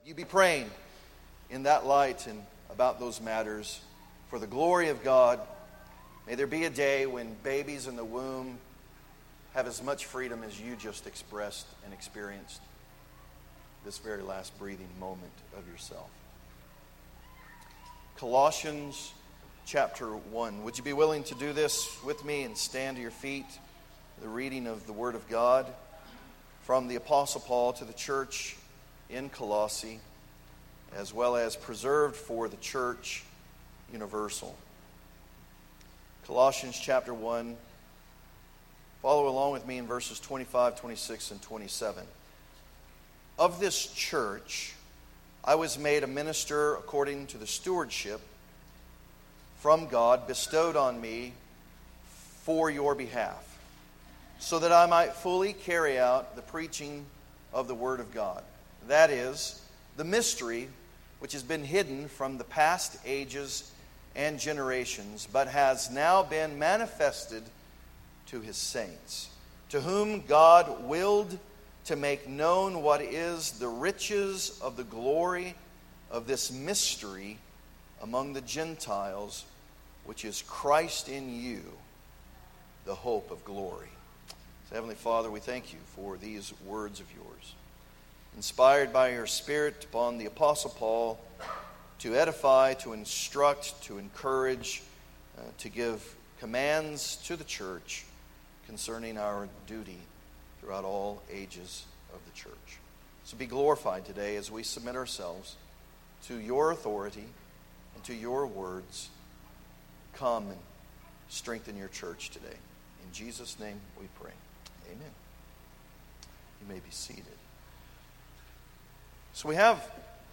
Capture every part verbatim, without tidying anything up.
You be praying in that light and about those matters for the glory of God. May there be a day when babies in the womb have as much freedom as you just expressed and experienced this very last breathing moment of yourself. Colossians chapter one. Would you be willing to do this with me and stand to your feet? The reading of the Word of God from the Apostle Paul to the church in Colossae, as well as preserved for the church universal. Colossians chapter one. Follow along with me in verses twenty-five, twenty-six, and twenty-seven. Of this church, I was made a minister according to the stewardship from God bestowed on me for your behalf, so that I might fully carry out the preaching of the Word of God. That is, the mystery which has been hidden from the past ages and generations, but has now been manifested to His saints, to whom God willed to make known what is the riches of the glory of this mystery among the Gentiles, which is Christ in you, the hope of glory. So, Heavenly Father, we thank you for these words of yours, inspired by your Spirit upon the Apostle Paul to edify, to instruct, to encourage, uh, to give commands to the church concerning our duty throughout all ages of the church. So be glorified today as we submit ourselves to your authority and to your words. Come and strengthen your church today. In Jesus' name we pray. Amen. You may be seated. So we have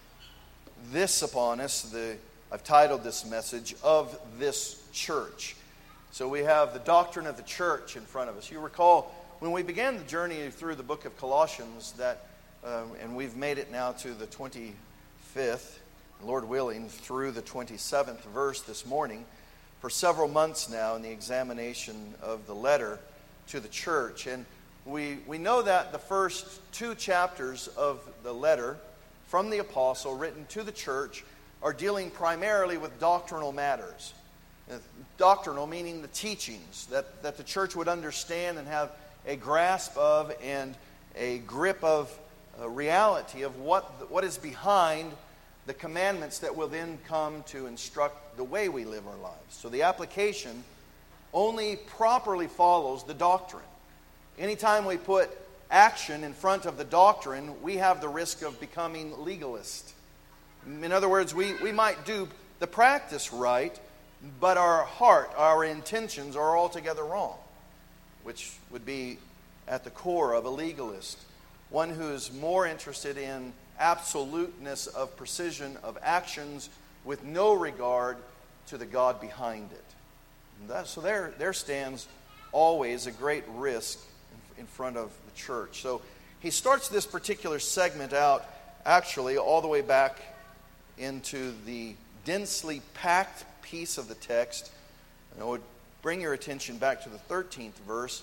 this upon us. The I've titled this message, Of This Church. So we have the doctrine of the church in front of us. You recall when we began the journey through the book of Colossians, that, um, and we've made it now to the twenty-fifth, Lord willing, through the twenty-seventh verse this morning, for several months now in the examination of the letter to the church. And we, we know that the first two chapters of the letter from the apostle written to the church are dealing primarily with doctrinal matters. Doctrinal meaning the teachings that, that the church would understand and have a grasp of and a grip of uh, reality of what, what is behind the commandments that will then come to instruct the way we live our lives. So the application only properly follows the doctrine. Anytime we put action in front of the doctrine, we have the risk of becoming legalist. In other words, we, we might do the practice right, but our heart, our intentions are altogether wrong, which would be at the core of a legalist, one who is more interested in absoluteness of precision of actions with no regard to the God behind it. And that, so there, there stands always a great risk in, in front of the church. So he starts this particular segment out actually all the way back into the densely packed piece of the text. And I would bring your attention back to the thirteenth verse.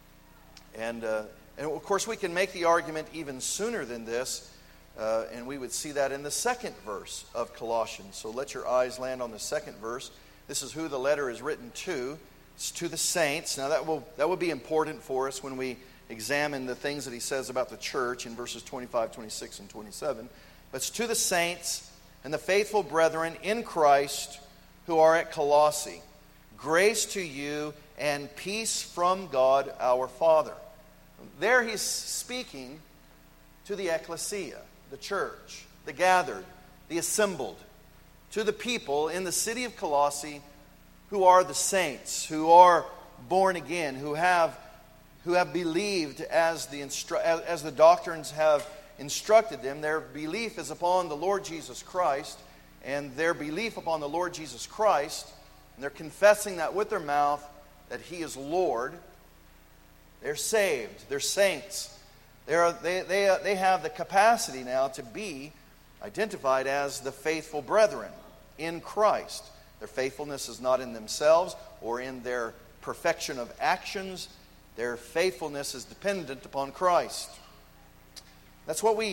And, uh, and of course we can make the argument even sooner than this. Uh, and we would see that in the second verse of Colossians. So let your eyes land on the second verse. This is who the letter is written to. It's to the saints. Now that will that will be important for us when we examine the things that he says about the church in verses twenty-five, twenty-six, and twenty-seven. But it's to the saints and the faithful brethren in Christ who are at Colossae. Grace to you and peace from God our Father. There he's speaking to the ecclesia, the church, the gathered, the assembled, to the people in the city of Colossae who are the saints, who are born again, who have who have believed as the instru- as, as the doctrines have instructed them. Their belief is upon the Lord Jesus Christ, and their belief upon the Lord Jesus Christ, and they're confessing that with their mouth that He is Lord. They're saved. They're saints. They are, they, they, they have the capacity now to be identified as the faithful brethren in Christ. Their faithfulness is not in themselves or in their perfection of actions. Their faithfulness is dependent upon Christ. That's what we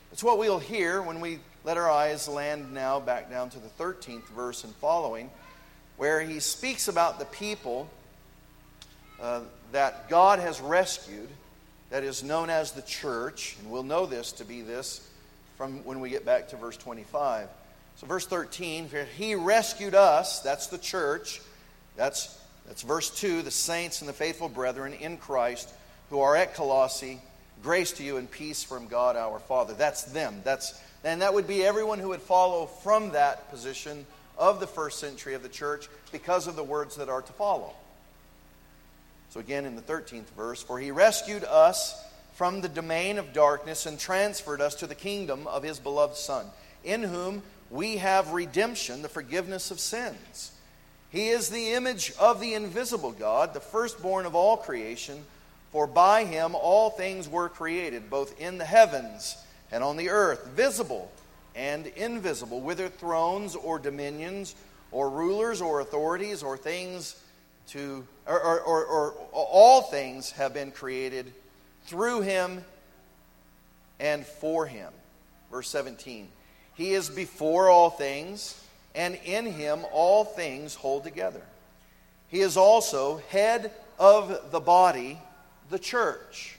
It's what we'll hear when we let our eyes land now back down to the thirteenth verse and following, where he speaks about the people uh, that God has rescued, that is known as the church. And we'll know this to be this from when we get back to verse twenty-five. So verse thirteen, he rescued us, that's the church. That's, that's verse two, the saints and the faithful brethren in Christ who are at Colossae. Grace to you and peace from God our Father. That's them. That's, and that would be everyone who would follow from that position of the first century of the church because of the words that are to follow. So again in the thirteenth verse, for he rescued us from the domain of darkness and transferred us to the kingdom of his beloved Son, in whom we have redemption, the forgiveness of sins. He is the image of the invisible God, the firstborn of all creation. For by him all things were created, both in the heavens and on the earth, visible and invisible, whether thrones or dominions or rulers or authorities or things to, or, or, or, or all things have been created through him and for him. Verse seventeen, he is before all things, and in him all things hold together. He is also head of the body, the church.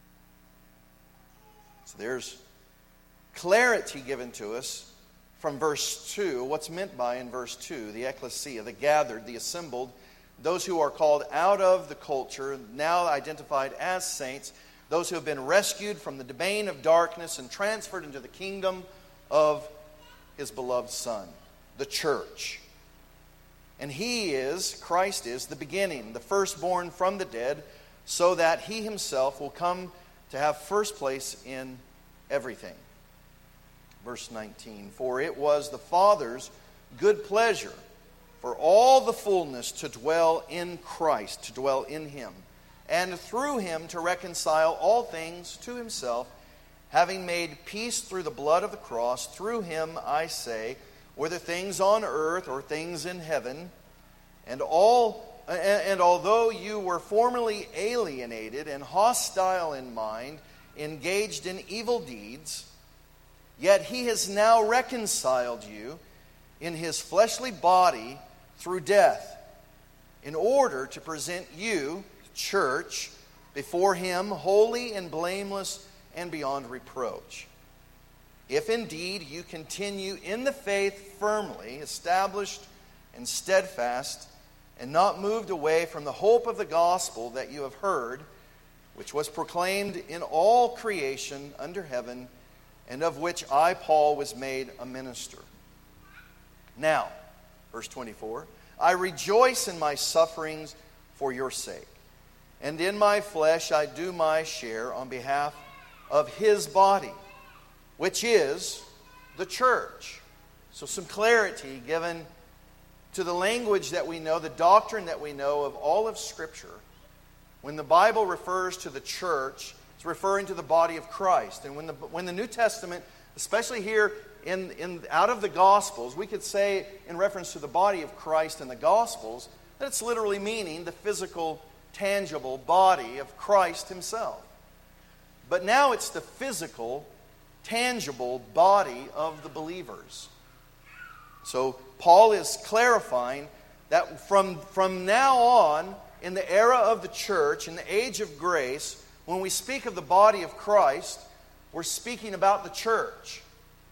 So there's clarity given to us from verse two, what's meant by in verse two, the ecclesia, the gathered, the assembled, those who are called out of the culture, now identified as saints, those who have been rescued from the domain of darkness and transferred into the kingdom of his beloved Son, the church. And he is, Christ is, the beginning, the firstborn from the dead, so that he himself will come to have first place in everything. Verse nineteen, for it was the Father's good pleasure for all the fullness to dwell in Christ, to dwell in him, and through him to reconcile all things to himself, having made peace through the blood of the cross. Through him, I say, whether things on earth or things in heaven, and all And although you were formerly alienated and hostile in mind, engaged in evil deeds, yet he has now reconciled you in his fleshly body through death, in order to present you, church, before him holy and blameless and beyond reproach. If indeed you continue in the faith firmly, established and steadfast, and not moved away from the hope of the gospel that you have heard, which was proclaimed in all creation under heaven, and of which I, Paul, was made a minister. Now, verse twenty-four, I rejoice in my sufferings for your sake, and in my flesh I do my share on behalf of his body, which is the church. So some clarity given to the language that we know, the doctrine that we know of all of Scripture. When the Bible refers to the church, it's referring to the body of Christ. And when the, when the New Testament, especially here in, in out of the Gospels, we could say in reference to the body of Christ in the Gospels, that it's literally meaning the physical, tangible body of Christ himself. But now it's the physical, tangible body of the believers. So Paul is clarifying that from, from now on, in the era of the church, in the age of grace, when we speak of the body of Christ, we're speaking about the church.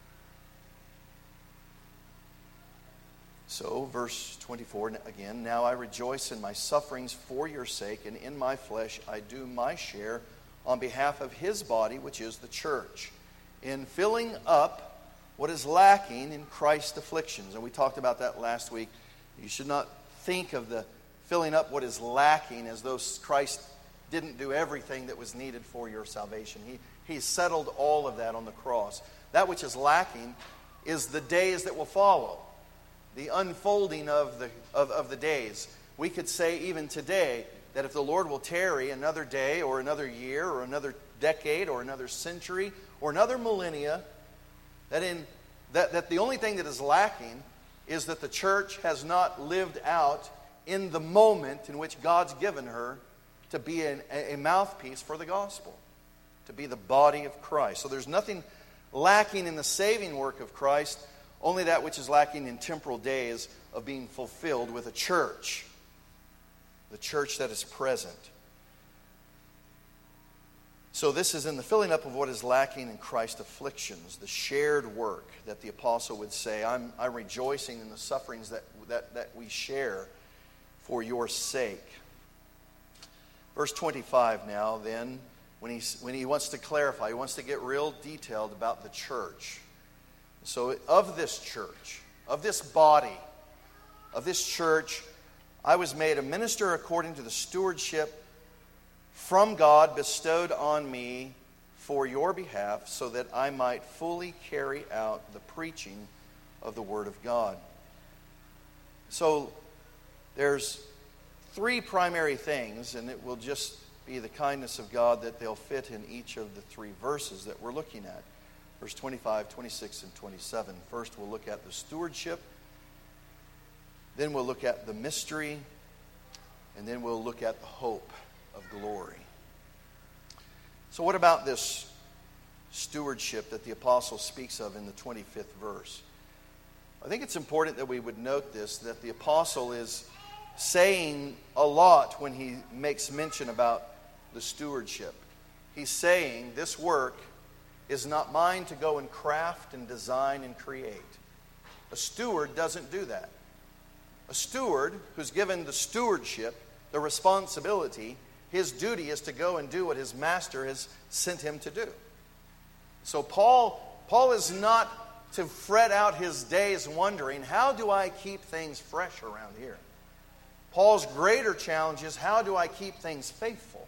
So, verse twenty-four again, now I rejoice in my sufferings for your sake, and in my flesh I do my share on behalf of his body, which is the church, in filling up what is lacking in Christ's afflictions. And we talked about that last week. You should not think of the filling up what is lacking as though Christ didn't do everything that was needed for your salvation. He, he settled all of that on the cross. That which is lacking is the days that will follow, the unfolding of the, of, of the days. We could say even today that if the Lord will tarry another day or another year or another decade or another century or another millennia, That in that, that the only thing that is lacking is that the church has not lived out in the moment in which God's given her to be an, a mouthpiece for the gospel, to be the body of Christ. So there's nothing lacking in the saving work of Christ, only that which is lacking in temporal days of being fulfilled with a church. The church that is present. So this is in the filling up of what is lacking in Christ's afflictions, the shared work that the apostle would say, I'm, I'm rejoicing in the sufferings that, that, that we share for your sake. Verse twenty-five now, then, when he, when he wants to clarify, he wants to get real detailed about the church. So of this church, of this body, of this church, I was made a minister according to the stewardship from God bestowed on me for your behalf, so that I might fully carry out the preaching of the Word of God. So there's three primary things, and it will just be the kindness of God that they'll fit in each of the three verses that we're looking at. Verse twenty-five, twenty-six, and twenty-seven. First we'll look at the stewardship. Then we'll look at the mystery. And then we'll look at the hope of glory. So what about this stewardship that the apostle speaks of in the twenty-fifth verse? I think it's important that we would note this, that the apostle is saying a lot when he makes mention about the stewardship. He's saying this work is not mine to go and craft and design and create. A steward doesn't do that. A steward who's given the stewardship, the responsibility, his duty is to go and do what his master has sent him to do. So Paul, Paul is not to fret out his days wondering, how do I keep things fresh around here? Paul's greater challenge is, how do I keep things faithful?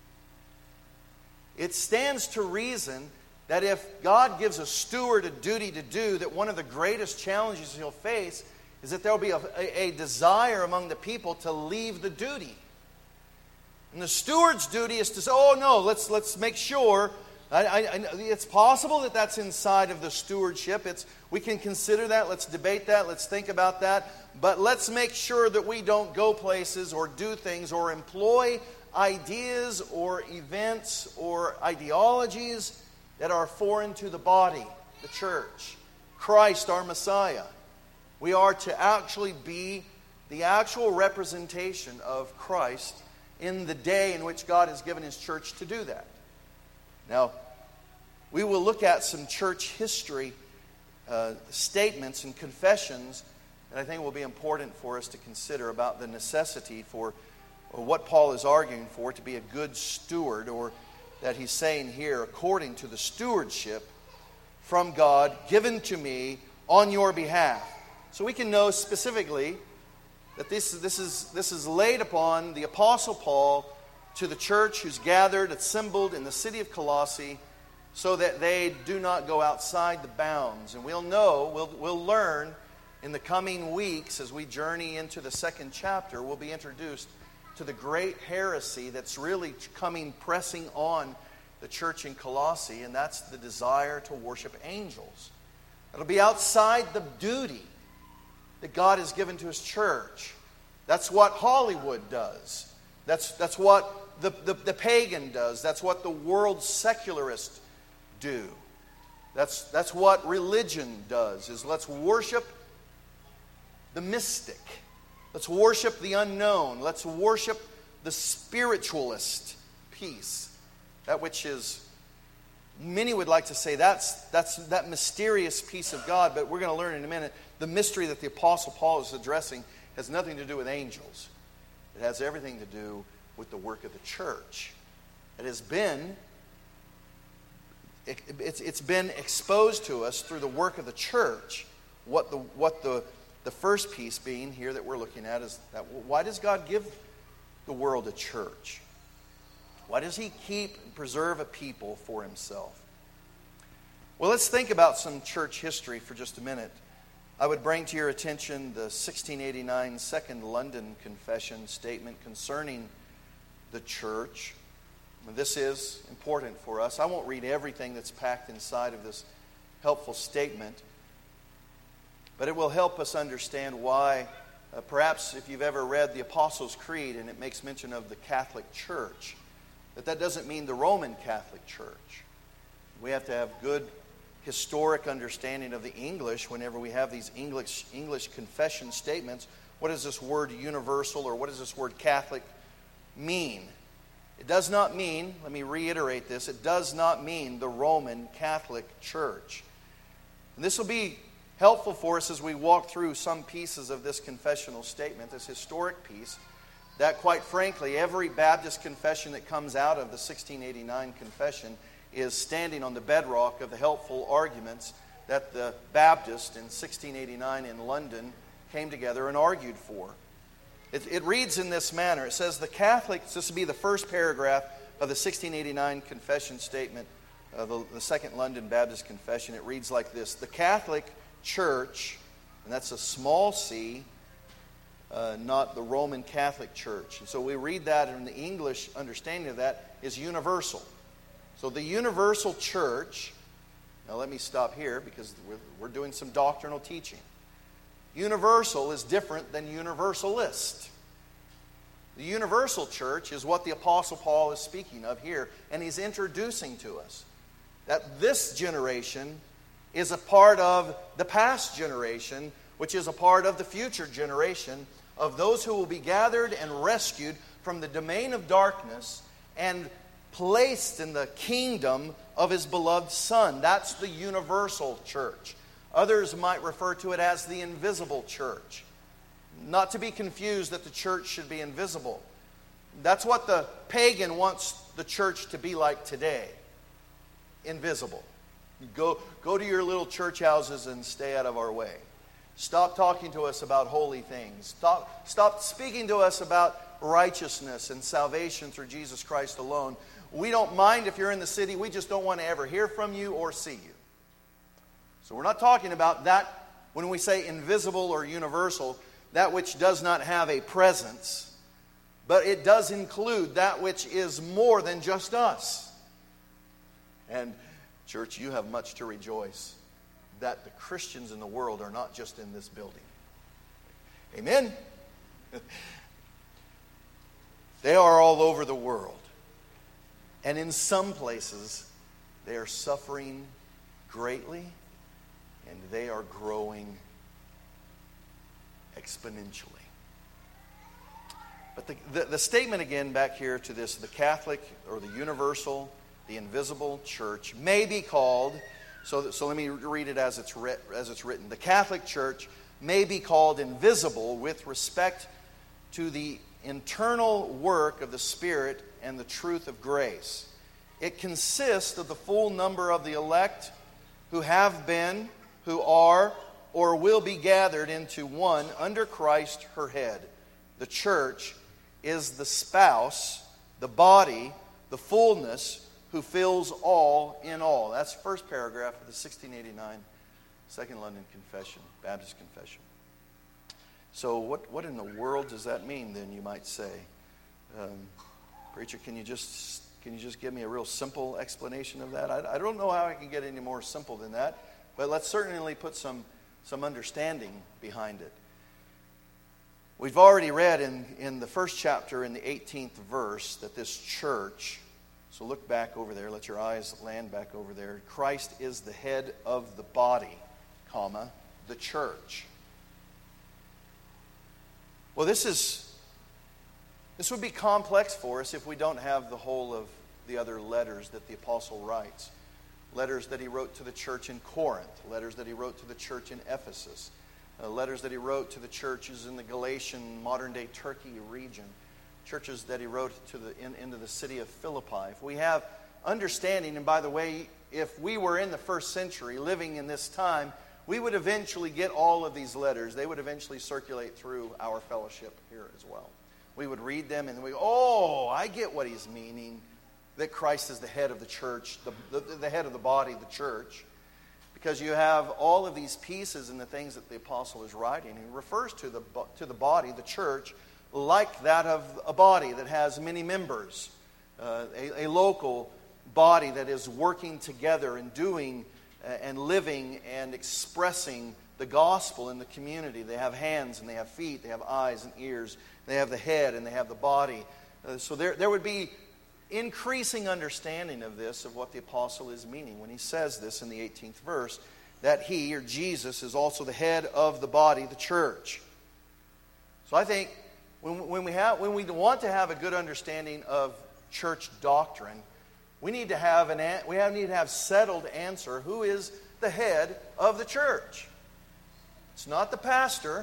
It stands to reason that if God gives a steward a duty to do, that one of the greatest challenges he'll face is that there will be a, a, a desire among the people to leave the duty. And the steward's duty is to say, oh no, let's, let's make sure. I, I, I, it's possible that that's inside of the stewardship. It's, we can consider that. Let's debate that. Let's think about that. But let's make sure that we don't go places or do things or employ ideas or events or ideologies that are foreign to the body, the church, Christ our Messiah. We are to actually be the actual representation of Christ in the day in which God has given His church to do that. Now, we will look at some church history uh, statements and confessions that I think will be important for us to consider about the necessity for, or what Paul is arguing for, to be a good steward, or that he's saying here, according to the stewardship from God given to me on your behalf. So we can know specifically that this, this, is, this is laid upon the Apostle Paul to the church who's gathered, assembled in the city of Colossae, so that they do not go outside the bounds. And we'll know, we'll, we'll learn in the coming weeks as we journey into the second chapter, we'll be introduced to the great heresy that's really coming, pressing on the church in Colossae, and that's the desire to worship angels. It'll be outside the duty that God has given to His church. That's what Hollywood does. That's, that's what the, the, the pagan does. That's what the world secularists do. That's, that's what religion does, is let's worship the mystic. Let's worship the unknown. Let's worship the spiritualist piece. That which is, many would like to say, that's, that's that mysterious piece of God, but we're going to learn in a minute, the mystery that the Apostle Paul is addressing has nothing to do with angels. It has everything to do with the work of the church. It has been, it, it's, it's been exposed to us through the work of the church. What the, what the, the first piece being here that we're looking at is that why does God give the world a church? Why does He keep and preserve a people for Himself? Well, let's think about some church history for just a minute. I would bring to your attention the sixteen eighty-nine Second London Confession statement concerning the church. This is important for us. I won't read everything that's packed inside of this helpful statement, but it will help us understand why, uh, perhaps if you've ever read the Apostles' Creed and it makes mention of the Catholic Church, that that doesn't mean the Roman Catholic Church. We have to have good historic understanding of the English, whenever we have these English, English confession statements, what does this word universal or what does this word Catholic mean? It does not mean, let me reiterate this, it does not mean the Roman Catholic Church. And this will be helpful for us as we walk through some pieces of this confessional statement, this historic piece, that quite frankly, every Baptist confession that comes out of the sixteen eighty-nine confession is standing on the bedrock of the helpful arguments that the Baptists in sixteen eighty-nine in London came together and argued for. It, it reads in this manner. It says, the Catholics, this will be the first paragraph of the sixteen eighty-nine confession statement, uh, the, the Second London Baptist Confession. It reads like this: the Catholic Church, and that's a small c, uh, not the Roman Catholic Church. And so we read that, and the English understanding of that is universal. So the universal church, now let me stop here because we're, we're doing some doctrinal teaching. Universal is different than universalist. The universal church is what the Apostle Paul is speaking of here, and he's introducing to us that this generation is a part of the past generation, which is a part of the future generation of those who will be gathered and rescued from the domain of darkness and placed in the kingdom of His beloved Son. That's the universal church. Others might refer to it as the invisible church. Not to be confused that the church should be invisible. That's what the pagan wants the church to be like today. Invisible. Go, go to your little church houses and stay out of our way. Stop talking to us about holy things. Stop, stop speaking to us about righteousness and salvation through Jesus Christ alone. We don't mind if you're in the city. We just don't want to ever hear from you or see you. So we're not talking about that when we say invisible or universal, that which does not have a presence, but it does include that which is more than just us. And church, you have much to rejoice that the Christians in the world are not just in this building. Amen? They are all over the world. And in some places, they are suffering greatly, and they are growing exponentially. But the, the, the statement again back here to this, the Catholic or the universal, the invisible church may be called, so, so let me read it as it's, writ, as it's written. The Catholic Church may be called invisible with respect to the internal work of the Spirit and the truth of grace. It consists of the full number of the elect who have been, who are, or will be gathered into one under Christ her head. The church is the spouse, the body, the fullness, who fills all in all. That's the first paragraph of the sixteen eighty-nine Second London Confession, Baptist Confession. So what, what in the world does that mean then, you might say? Um, preacher, can you just can you just give me a real simple explanation of that? I, I don't know how I can get any more simple than that, but let's certainly put some, some understanding behind it. We've already read in, in the first chapter, in the eighteenth verse, that this church, so look back over there, let your eyes land back over there. Christ is the head of the body, comma, the church. Well, this is this would be complex for us if we don't have the whole of the other letters that the apostle writes. Letters that he wrote to the church in Corinth, letters that he wrote to the church in Ephesus, uh, letters that he wrote to the churches in the Galatian, modern-day Turkey region, churches that he wrote to the in, into the city of Philippi. If we have understanding, and by the way, if we were in the first century living in this time, we would eventually get all of these letters. They would eventually circulate through our fellowship here as well. We would read them and we go, oh, I get what he's meaning, that Christ is the head of the church, the, the, the head of the body, the church. Because you have all of these pieces and the things that the apostle is writing. He refers to the, to the body, the church, like that of a body that has many members. Uh, a, a local body that is working together and doing uh, and living and expressing the gospel in the community. They have hands and they have feet, they have eyes and ears, they have the head and they have the body. Uh, so there, there would be increasing understanding of this, of what the apostle is meaning when he says this in the eighteenth verse, that he, or Jesus, is also the head of the body, the church. So I think when, when, we have, when we want to have a good understanding of church doctrine, we need to have an we have, need to have settled answer. Who is the head of the church? It's not the pastor.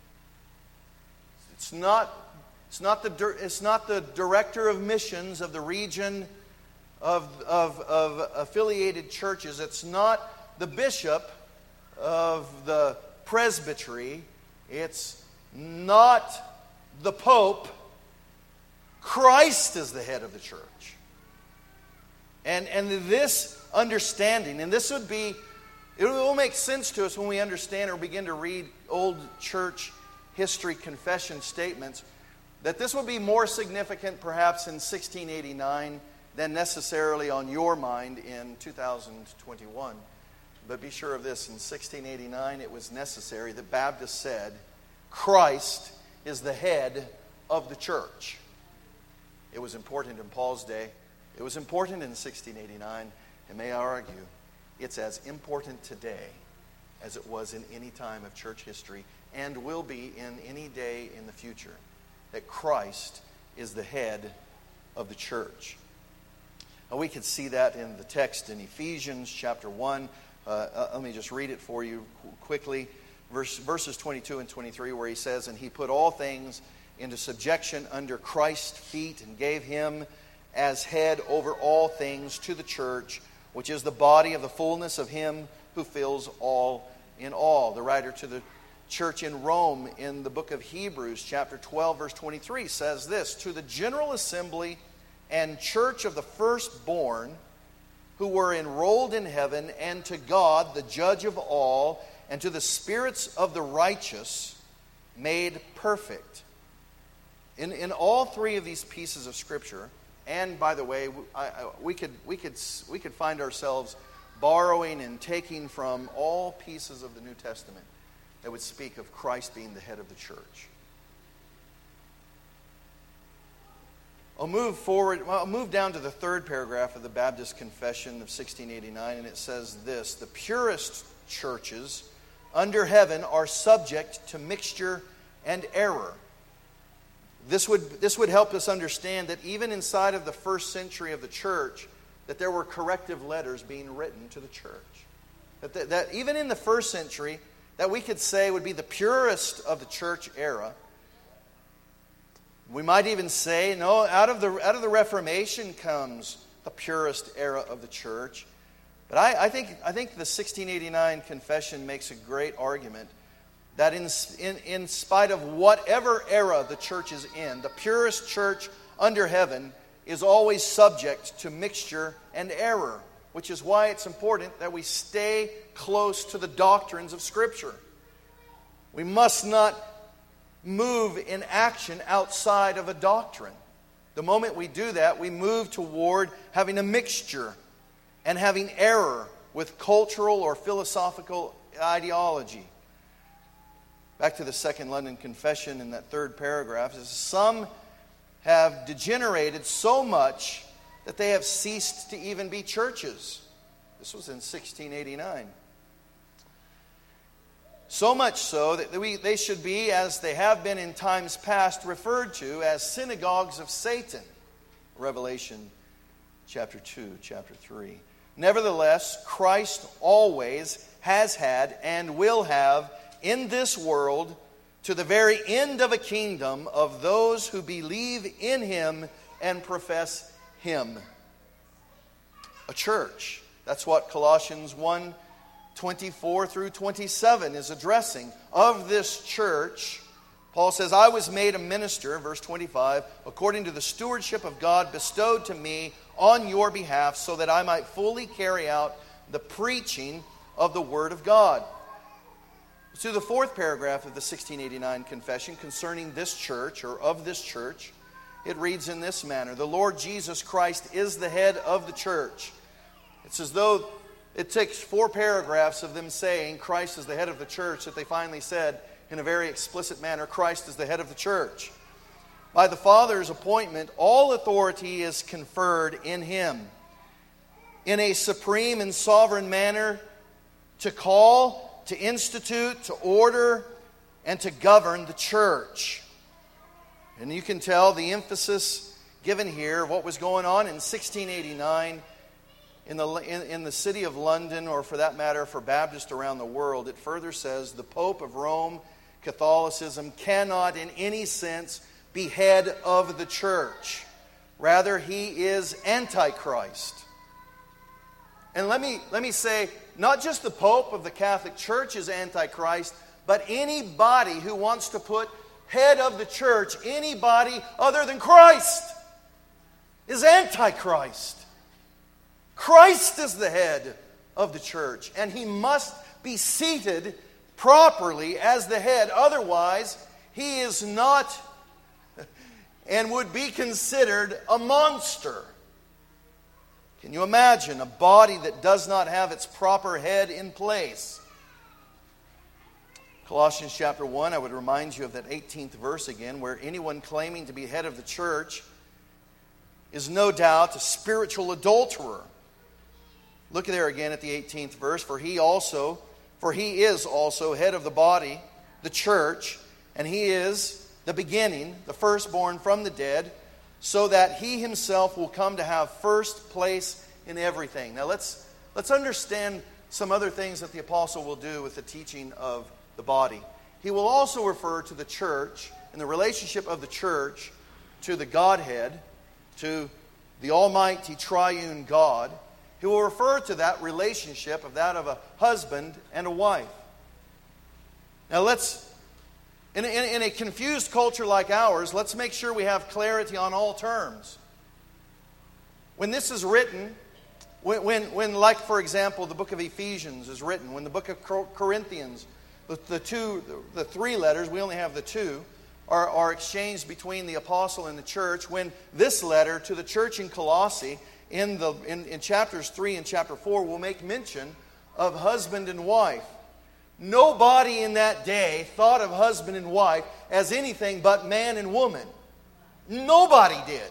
It's not, it's not, the, it's not the director of missions of the region of, of, of affiliated churches. It's not the bishop of the presbytery. It's not the pope. Christ is the head of the church. And, and this understanding, and this would be, it will make sense to us when we understand or begin to read old church history confession statements, that this would be more significant perhaps in sixteen eighty-nine than necessarily on your mind in two thousand twenty-one. But be sure of this, in sixteen eighty-nine it was necessary. The Baptists said, Christ is the head of the church. It was important in Paul's day. It was important in sixteen eighty-nine, and may I argue, it's as important today as it was in any time of church history and will be in any day in the future, that Christ is the head of the church. Now, we could see that in the text in Ephesians chapter one. Uh, uh, let me just read it for you quickly. Verse, verses twenty-two and twenty-three, where he says, "And he put all things into subjection under Christ's feet and gave him as head over all things to the church, which is the body of the fullness of him who fills all in all." The writer to the church in Rome in the book of Hebrews chapter twelve verse twenty-three says this, "To the general assembly and church of the firstborn who were enrolled in heaven, and to God the judge of all, and to the spirits of the righteous made perfect." In, in all three of these pieces of Scripture, and by the way, I, I, we could we could we could find ourselves borrowing and taking from all pieces of the New Testament that would speak of Christ being the head of the church. I'll move forward. Well, I'll move down to the third paragraph of the Baptist Confession of sixteen eighty-nine, and it says this: "The purest churches under heaven are subject to mixture and error." This would, this would help us understand that even inside of the first century of the church, that there were corrective letters being written to the church. That, that, that even in the first century, that we could say would be the purest of the church era. We might even say, no, out of the, out of the Reformation comes the purest era of the church. But I, I think, I think the sixteen eighty-nine Confession makes a great argument that in, in, in spite of whatever era the church is in, the purest church under heaven is always subject to mixture and error, which is why it's important that we stay close to the doctrines of Scripture. We must not move in action outside of a doctrine. The moment we do that, we move toward having a mixture and having error with cultural or philosophical ideology. Back to the Second London Confession in that third paragraph, it says, "Some have degenerated so much that they have ceased to even be churches." This was in sixteen eighty-nine. So much so that we, they should be, as they have been in times past, referred to as synagogues of Satan. Revelation chapter two, chapter three. "Nevertheless, Christ always has had and will have in this world, to the very end of a kingdom of those who believe in him and profess him." A church. That's what Colossians one, twenty-four through twenty-seven is addressing. Of this church, Paul says, "I was made a minister," verse twenty-five, "according to the stewardship of God bestowed to me on your behalf, so that I might fully carry out the preaching of the word of God." To the fourth paragraph of the sixteen eighty-nine Confession concerning this church, or of this church, it reads in this manner: "The Lord Jesus Christ is the head of the church." It's as though it takes four paragraphs of them saying Christ is the head of the church that they finally said in a very explicit manner, Christ is the head of the church. By the Father's appointment, all authority is conferred in Him in a supreme and sovereign manner to call, to institute, to order, and to govern the church. And you can tell the emphasis given here of what was going on in sixteen eighty-nine in the, in, in the city of London, or for that matter for Baptists around the world. It further says the Pope of Rome, Catholicism, cannot in any sense be head of the church. Rather, he is Antichrist. And let me, let me say, not just the Pope of the Catholic Church is Antichrist, but anybody who wants to put head of the church, anybody other than Christ, is Antichrist. Christ is the head of the church, and He must be seated properly as the head. Otherwise, He is not and would be considered a monster. Can you imagine a body that does not have its proper head in place? Colossians chapter one, I would remind you of that eighteenth verse again, where anyone claiming to be head of the church is no doubt a spiritual adulterer. Look there again at the eighteenth verse. For he also, for he is also head of the body, the church, and he is the beginning, the firstborn from the dead, so that he himself will come to have first place in everything. Now let's let's understand some other things that the apostle will do with the teaching of the body. He will also refer to the church and the relationship of the church to the Godhead, to the Almighty Triune God. He will refer to that relationship of that of a husband and a wife. Now let's, in, in, in a confused culture like ours, let's make sure we have clarity on all terms. When this is written, when, when, when like for example the book of Ephesians is written, when the book of Corinthians, the, the two, the, the three letters, we only have the two, are, are exchanged between the apostle and the church, when this letter to the church in Colossae, in, the, in, in chapters three and chapter four, will make mention of husband and wife. Nobody in that day thought of husband and wife as anything but man and woman. Nobody did.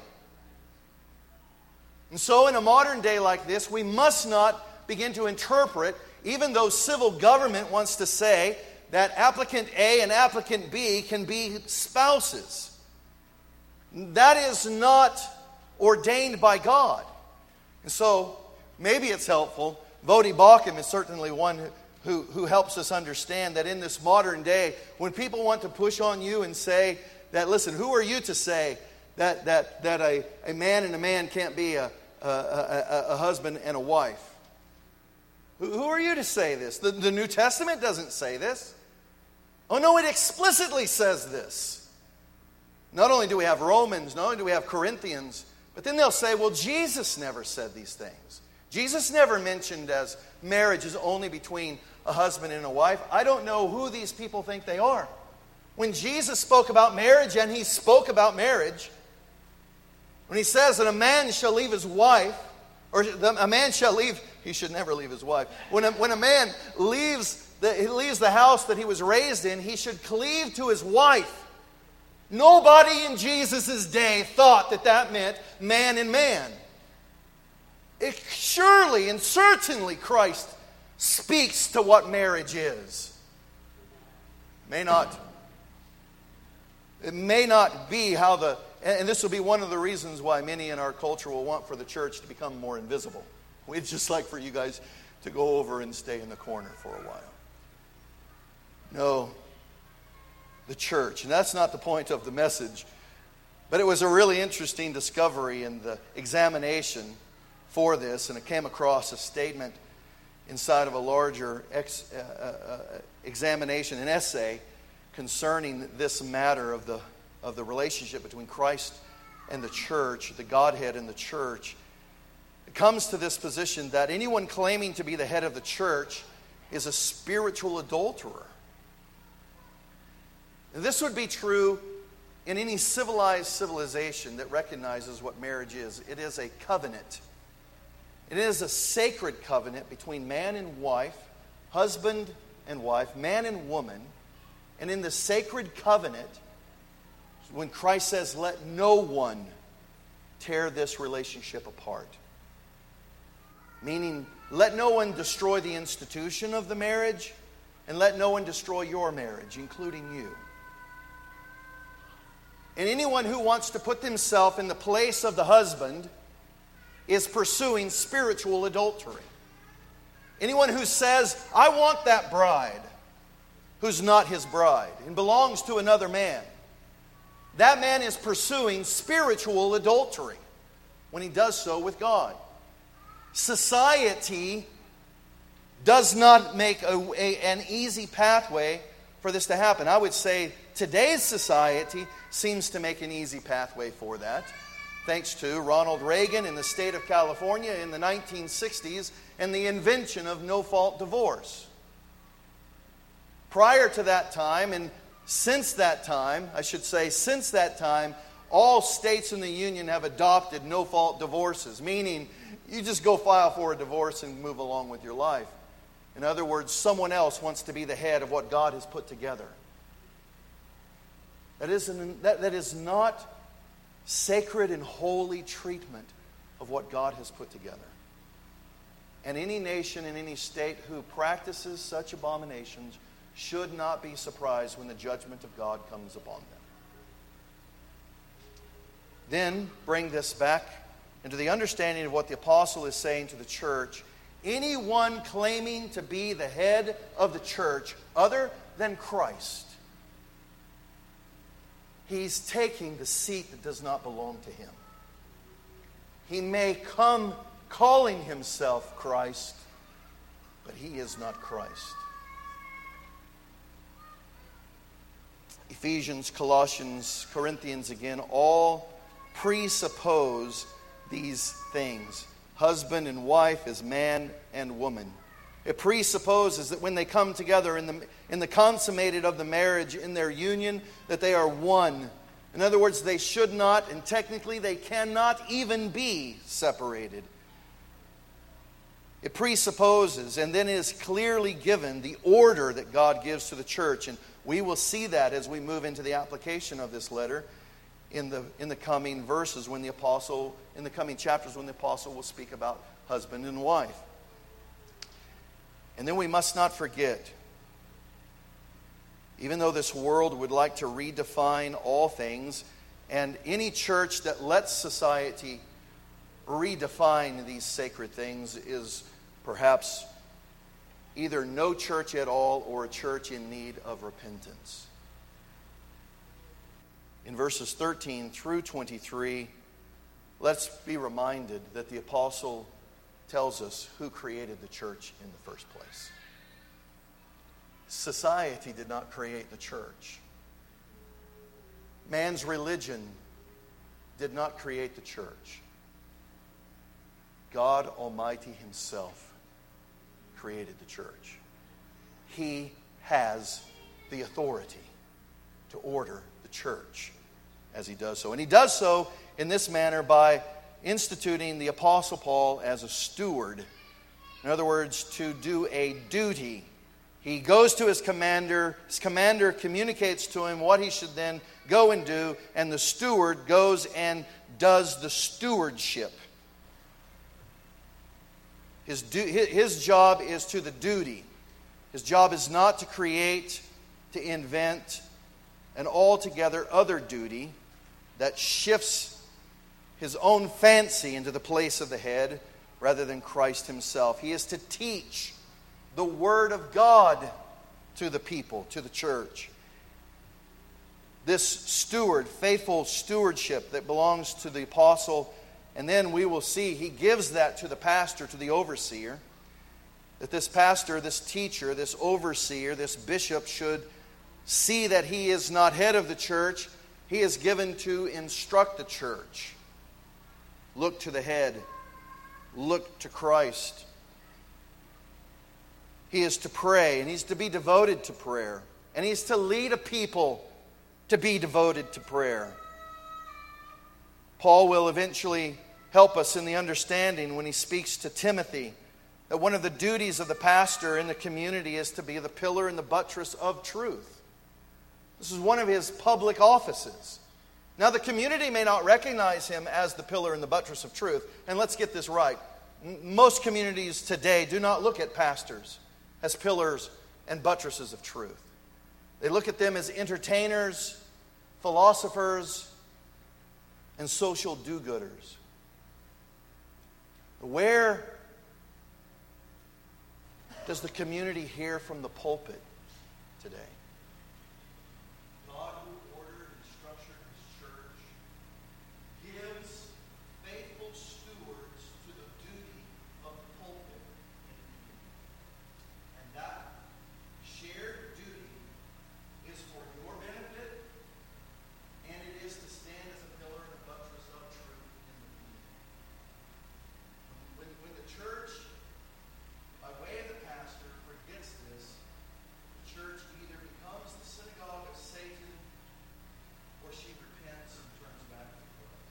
And so in a modern day like this, we must not begin to interpret, even though civil government wants to say that applicant A and applicant B can be spouses. That is not ordained by God. And so maybe it's helpful. Voddie Baucham is certainly one who Who, who helps us understand that in this modern day, when people want to push on you and say that, listen, who are you to say that that that a, a man and a man can't be a, a, a, a husband and a wife? Who, who are you to say this? The, the New Testament doesn't say this. Oh no, it explicitly says this. Not only do we have Romans, not only do we have Corinthians, but then they'll say, well, Jesus never said these things. Jesus never mentioned as marriage is only between a husband and a wife. I don't know who these people think they are. When Jesus spoke about marriage, and He spoke about marriage, when He says that a man shall leave his wife, or a man shall leave, he should never leave his wife. When a, when a man leaves the, he leaves the house that he was raised in, he should cleave to his wife. Nobody in Jesus' day thought that that meant man and man. It surely and certainly Christ speaks to what marriage is. May not, it may not be how the, and this will be one of the reasons why many in our culture will want for the church to become more invisible. We'd just like for you guys to go over and stay in the corner for a while. No, the church, and that's not the point of the message, but it was a really interesting discovery in the examination for this, and it came across a statement inside of a larger ex, uh, uh, examination, an essay concerning this matter of the of the relationship between Christ and the church, the Godhead and the church. It comes to this position that anyone claiming to be the head of the church is a spiritual adulterer. And this would be true in any civilized civilization that recognizes what marriage is. It is a covenant. It is a sacred covenant between man and wife, husband and wife, man and woman. And in the sacred covenant, when Christ says, let no one tear this relationship apart. Meaning, let no one destroy the institution of the marriage, and let no one destroy your marriage, including you. And anyone who wants to put themselves in the place of the husband is pursuing spiritual adultery. Anyone who says, I want that bride, who's not his bride and belongs to another man, that man is pursuing spiritual adultery when he does so with God. Society does not make a, a, an easy pathway for this to happen. I would say today's society seems to make an easy pathway for that, thanks to Ronald Reagan in the state of California in the nineteen sixties and the invention of no-fault divorce. Prior to that time, and since that time, I should say since that time, all states in the Union have adopted no-fault divorces, meaning you just go file for a divorce and move along with your life. In other words, someone else wants to be the head of what God has put together. That is, an, that, that is not sacred and holy treatment of what God has put together. And any nation in any state who practices such abominations should not be surprised when the judgment of God comes upon them. Then bring this back into the understanding of what the apostle is saying to the church. Anyone claiming to be the head of the church other than Christ, he's taking the seat that does not belong to him. He may come calling himself Christ, but he is not Christ. Ephesians, Colossians, Corinthians again, all presuppose these things. Husband and wife as man and woman. It presupposes that when they come together in the, in the consummated of the marriage, in their union, that they are one. In other words, they should not, and technically they cannot even be separated. It presupposes, and then is clearly given, the order that God gives to the church. And we will see that as we move into the application of this letter in the, in the coming verses when the apostle, in the coming chapters when the apostle will speak about husband and wife. And then we must not forget, even though this world would like to redefine all things, and any church that lets society redefine these sacred things is perhaps either no church at all or a church in need of repentance. In verses thirteen through twenty-three, let's be reminded that the apostle tells us who created the church in the first place. Society did not create the church. Man's religion did not create the church. God Almighty Himself created the church. He has the authority to order the church as He does so. And He does so in this manner by instituting the Apostle Paul as a steward. In other words, to do a duty. He goes to his commander. His commander communicates to him what he should then go and do. And the steward goes and does the stewardship. His, du- his job is to the duty. His job is not to create, to invent an altogether other duty that shifts his own fancy into the place of the head rather than Christ Himself. He is to teach the Word of God to the people, to the church. This steward, faithful stewardship that belongs to the apostle, and then we will see he gives that to the pastor, to the overseer, that this pastor, this teacher, this overseer, this bishop should see that he is not head of the church. He is given to instruct the church. Look to the head. Look to Christ. He is to pray, and he's to be devoted to prayer. And he's to lead a people to be devoted to prayer. Paul will eventually help us in the understanding when he speaks to Timothy that one of the duties of the pastor in the community is to be the pillar and the buttress of truth. This is one of his public offices. Now, the community may not recognize him as the pillar and the buttress of truth. And let's get this right. Most communities today do not look at pastors as pillars and buttresses of truth. They look at them as entertainers, philosophers, and social do-gooders. Where does the community hear from the pulpit today? God, who ordered and structured His church, gives faithful stewards to the duty of the pulpit in the community. And that shared duty is for your benefit, and it is to stand as a pillar and a buttress of truth in the community. When, when the church, by way of the pastor, forgets this, the church either becomes the synagogue of Satan or she repents and turns back to Christ.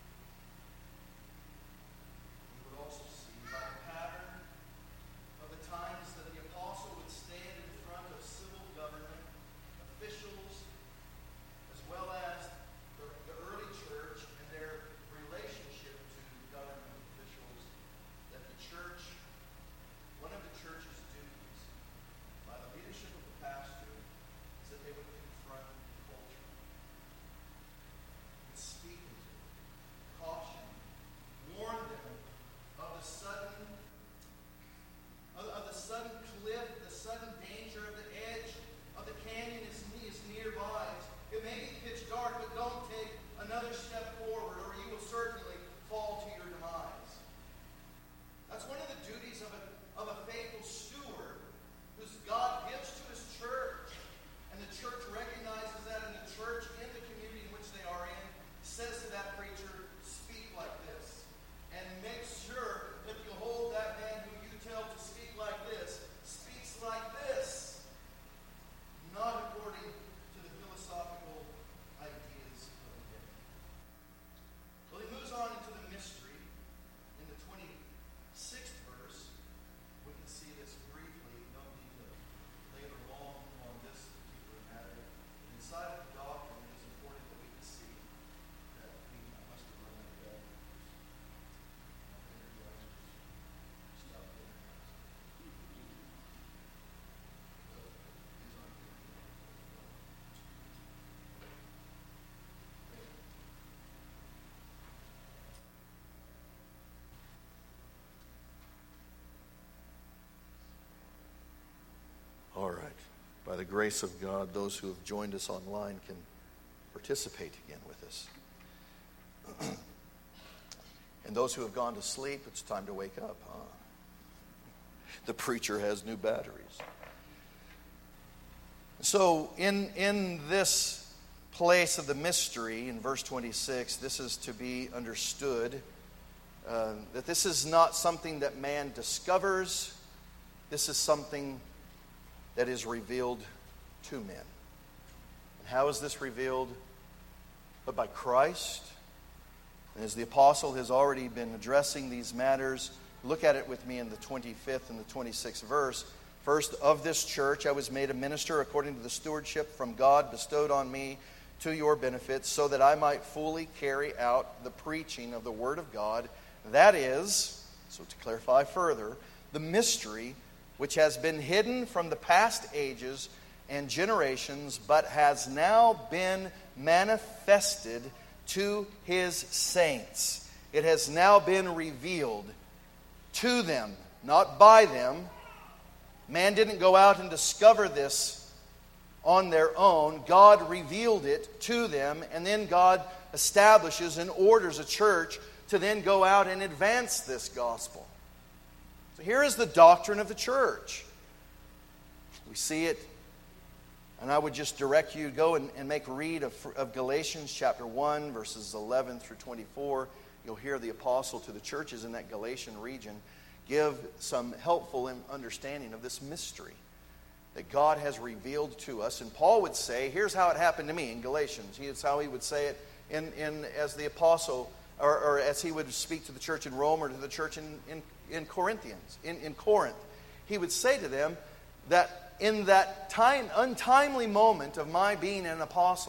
We would also see by the pattern of the times that the apostle would stand in front of civil government officials as well as the, the early church and their relationship to government officials, that the church, one of the church's duties by the leadership of the pastor is that they would confront culture, would speak into it, caution, warn them of the sudden, of, of the sudden cliff, the sudden danger of the edge of the canyon is, is nearby. It may be pitch dark, but don't take another step forward, or you will certainly fall to your demise. That's one of the duties of a, of a faithful steward whose God gives to His church. And the church recognizes that, and the church in the community in which they are in says to that preacher, speak like this. And make sure that you hold that man who you tell to speak like this, speaks like this. Not according to the philosophical ideas of the day. Well, he moves on into the mystery. In the twenty-sixth verse, we can see this briefly. No need to labor long on this particular matter. But inside of the doctrine, it is important that we can see that we I must have run out of bed. Stop there. These aren't good. All right. By the grace of God, those who have joined us online can participate again with us. And those who have gone to sleep, it's time to wake up, huh? The preacher has new batteries. So in, in this place of the mystery, in verse twenty-six, this is to be understood uh, that this is not something that man discovers. This is something that is revealed to men. And how is this revealed? But by Christ. And as the apostle has already been addressing these matters, look at it with me in the twenty-fifth and the twenty-sixth verse. First, of this church I was made a minister according to the stewardship from God bestowed on me to your benefit, so that I might fully carry out the preaching of the Word of God. That is, so to clarify further, the mystery which has been hidden from the past ages and generations, but has now been manifested to His saints. It has now been revealed to them, not by them. Man didn't go out and discover this on their own. God revealed it to them, and then God establishes and orders a church to then go out and advance this gospel. So here is the doctrine of the church. We see it, and I would just direct you to go and, and make read of, of Galatians chapter one, verses eleven through twenty-four. You'll hear the apostle to the churches in that Galatian region give some helpful understanding of this mystery that God has revealed to us. And Paul would say, here's how it happened to me in Galatians. Here's how he would say it in, in as the apostle, or, or as he would speak to the church in Rome or to the church in, in, in Corinthians, in, in Corinth. He would say to them that in that time, untimely moment of my being an apostle,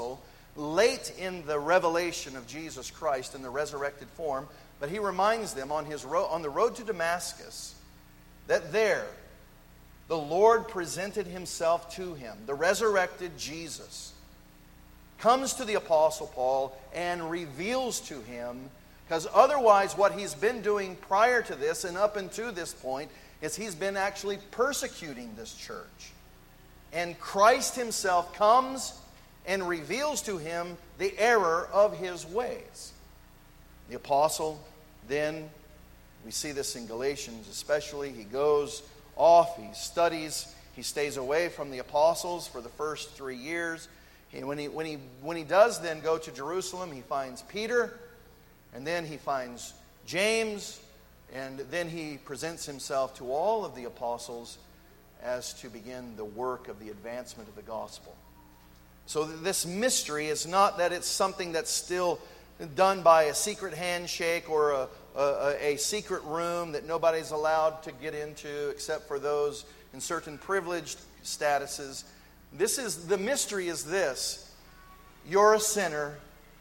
late in the revelation of Jesus Christ in the resurrected form, but he reminds them on, his ro- on the road to Damascus that there the Lord presented himself to him. The resurrected Jesus comes to the Apostle Paul and reveals to him, because otherwise what he's been doing prior to this and up until this point is he's been actually persecuting this church. And Christ himself comes and reveals to him the error of his ways. The apostle then, we see this in Galatians especially, he goes off, he studies, he stays away from the apostles for the first three years. And when he, when he, when he does then go to Jerusalem, he finds Peter, and then he finds James, and then he presents himself to all of the apostles as to begin the work of the advancement of the gospel. So this mystery is not that it's something that's still done by a secret handshake or a, a, a secret room that nobody's allowed to get into except for those in certain privileged statuses. This is, the mystery is this: you're a sinner.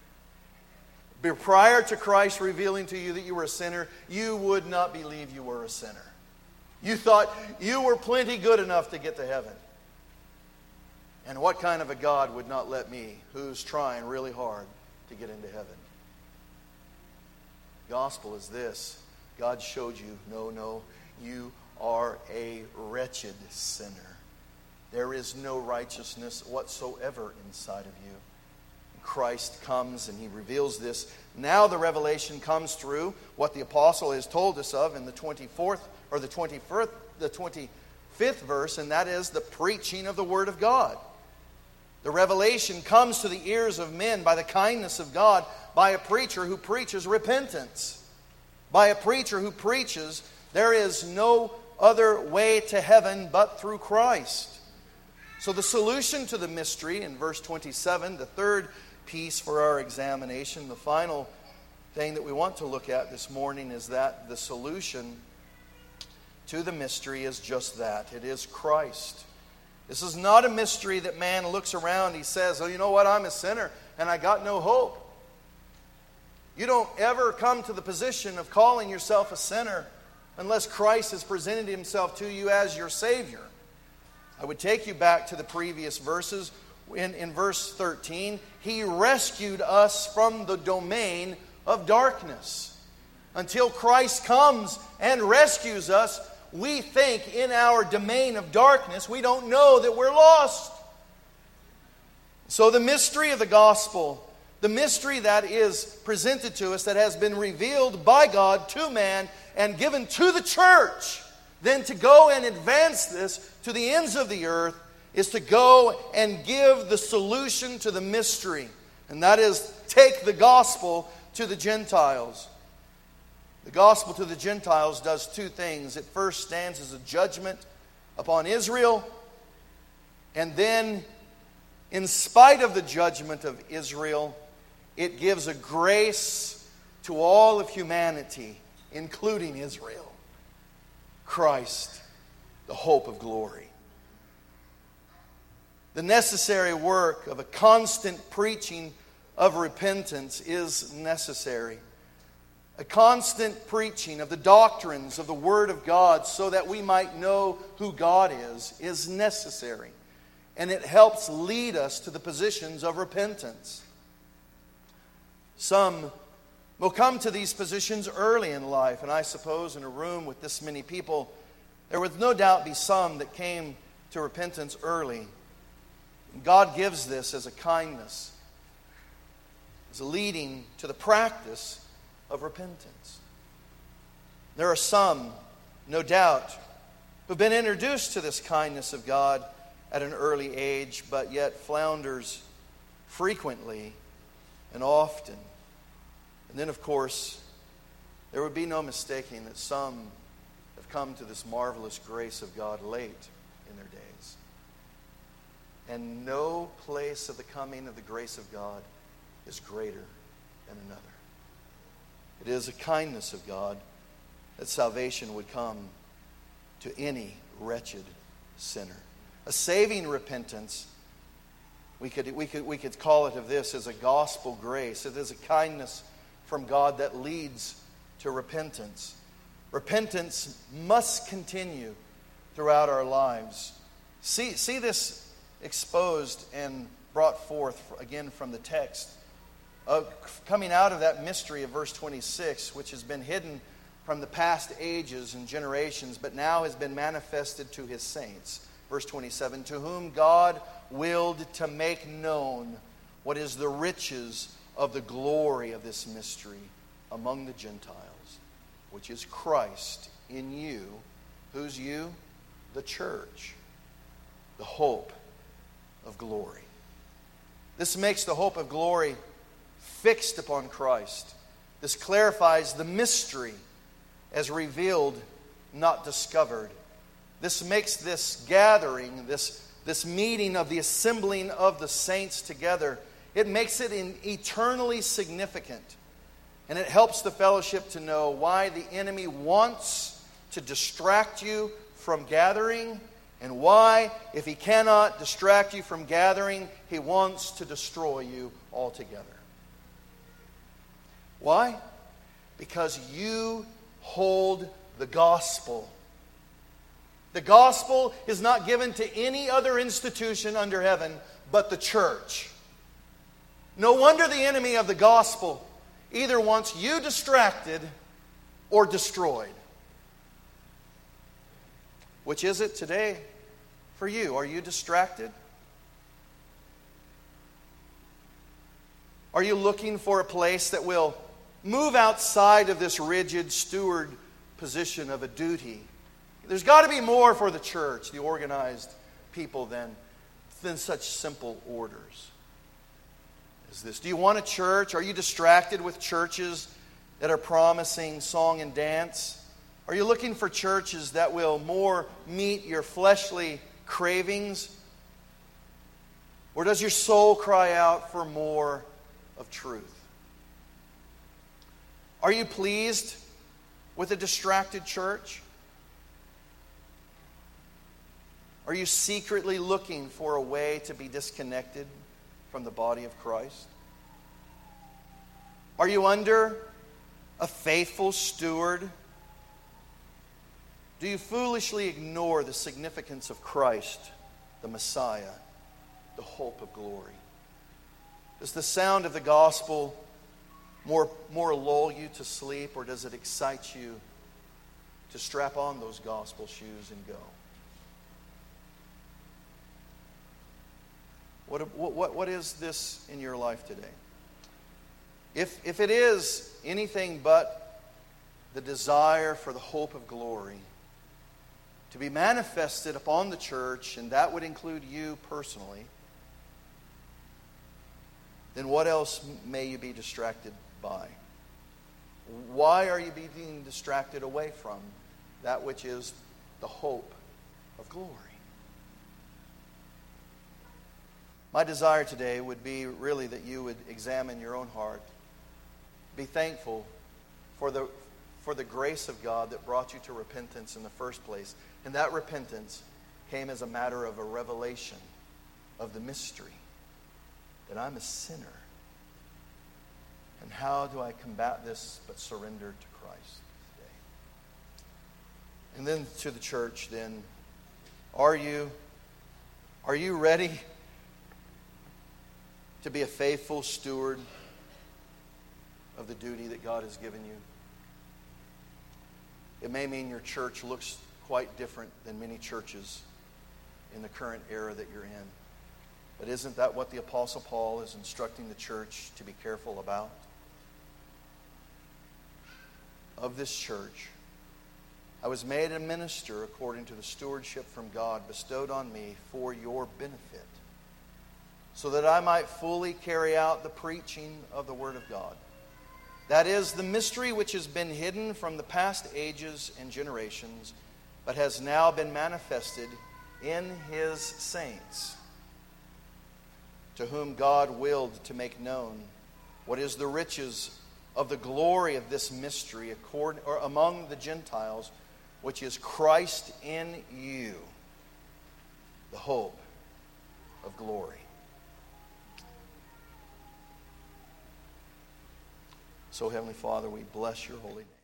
Prior to Christ revealing to you that you were a sinner, you would not believe you were a sinner. You thought you were plenty good enough to get to heaven. And what kind of a God would not let me, who's trying really hard to get into heaven? The gospel is this: God showed you, no, no, you are a wretched sinner. There is no righteousness whatsoever inside of you. Christ comes and he reveals this. Now the revelation comes through what the apostle has told us of in the twenty-fourth or the twenty-first, the twenty-fifth verse, and that is the preaching of the Word of God. The revelation comes to the ears of men by the kindness of God, by a preacher who preaches repentance, by a preacher who preaches there is no other way to heaven but through Christ. So the solution to the mystery in verse twenty-seven, the third piece for our examination, the final thing that we want to look at this morning, is that the solution to the mystery is just that. It is Christ. This is not a mystery that man looks around, he says, oh, you know what, I'm a sinner and I got no hope. You don't ever come to the position of calling yourself a sinner unless Christ has presented himself to you as your Savior. I would take you back to the previous verses. In, in verse thirteen, he rescued us from the domain of darkness. Until Christ comes and rescues us, we think in our domain of darkness, we don't know that we're lost. So the mystery of the gospel, the mystery that is presented to us, that has been revealed by God to man and given to the church, then to go and advance this to the ends of the earth, is to go and give the solution to the mystery. And that is, take the gospel to the Gentiles. The gospel to the Gentiles does two things. It first stands as a judgment upon Israel. And then, in spite of the judgment of Israel, it gives a grace to all of humanity, including Israel. Christ, the hope of glory. The necessary work of a constant preaching of repentance is necessary. A constant preaching of the doctrines of the Word of God so that we might know who God is, is necessary. And it helps lead us to the positions of repentance. Some will come to these positions early in life, and I suppose in a room with this many people, there would no doubt be some that came to repentance early. God gives this as a kindness, as a leading to the practice of repentance. There are some, no doubt, who've been introduced to this kindness of God at an early age, but yet flounders frequently and often. And then, of course, there would be no mistaking that some have come to this marvelous grace of God late in their days. And no place of the coming of the grace of God is greater than another. It is a kindness of God that salvation would come to any wretched sinner. A saving repentance We could, we could, we could call it of this as a gospel grace. It is a kindness from God that leads to repentance. Repentance must continue throughout our lives. See, see this exposed and brought forth again from the text. Uh, coming out of that mystery of verse twenty-six, which has been hidden from the past ages and generations, but now has been manifested to His saints. Verse twenty-seven, to whom God willed to make known what is the riches of the glory of this mystery among the Gentiles, which is Christ in you. Who's you? The church. The hope of glory. This makes the hope of glory fixed upon Christ. This clarifies the mystery as revealed, not discovered. This makes this gathering, this, this meeting of the assembling of the saints together, it makes it in eternally significant. And it helps the fellowship to know why the enemy wants to distract you from gathering, and why, if he cannot distract you from gathering, he wants to destroy you altogether. Why? Because you hold the gospel. The gospel is not given to any other institution under heaven but the church. No wonder the enemy of the gospel either wants you distracted or destroyed. Which is it today for you? Are you distracted? Are you looking for a place that will move outside of this rigid steward position of a duty? There's got to be more for the church, the organized people, than, than such simple orders as this. Do you want a church? Are you distracted with churches that are promising song and dance? Are you looking for churches that will more meet your fleshly cravings? Or does your soul cry out for more of truth? Are you pleased with a distracted church? Are you secretly looking for a way to be disconnected from the body of Christ? Are you under a faithful steward? Do you foolishly ignore the significance of Christ, the Messiah, the hope of glory? Does the sound of the gospel more, more lull you to sleep, or does it excite you to strap on those gospel shoes and go? What, what, what is this in your life today? If, if it is anything but the desire for the hope of glory to be manifested upon the church, and that would include you personally, then what else may you be distracted by? Why are you being distracted away from that which is the hope of glory? My desire today would be really that you would examine your own heart. Be thankful for the, for the grace of God that brought you to repentance in the first place. And that repentance came as a matter of a revelation of the mystery that I'm a sinner. And how do I combat this but surrender to Christ today? And then to the church then, are you, are you ready to be a faithful steward of the duty that God has given you? It may mean your church looks quite different than many churches in the current era that you're in. But isn't that what the Apostle Paul is instructing the church to be careful about? Of this church, I was made a minister according to the stewardship from God bestowed on me for your benefit, so that I might fully carry out the preaching of the Word of God. That is the mystery which has been hidden from the past ages and generations, but has now been manifested in His saints, to whom God willed to make known what is the riches of the glory of this mystery according, or among the Gentiles, which is Christ in you, the hope of glory. So, Heavenly Father, we bless your holy name.